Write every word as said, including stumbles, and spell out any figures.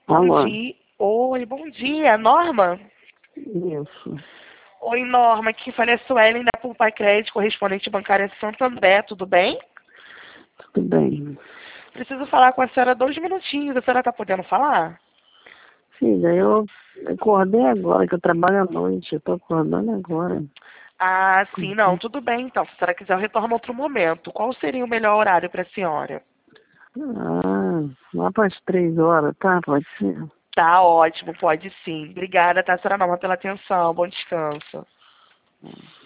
Bom Alô? dia. Oi, bom dia. Norma? Isso. Oi, Norma. Aqui fala a Suelen da Pulpa Crédito, correspondente bancária Santo André. Tudo bem? Tudo bem. Preciso falar com a senhora dois minutinhos. A senhora está podendo falar? Filha, eu acordei agora, que eu trabalho à noite. Eu tô acordando agora. Ah, sim. Não, tudo bem. Então, se a senhora quiser, eu retorno outro momento. Qual seria o melhor horário para a senhora? Ah, lá para as três horas, tá? Pode ser? Tá ótimo, pode sim. Obrigada, tá, senhora Norma, pela atenção. Bom descanso.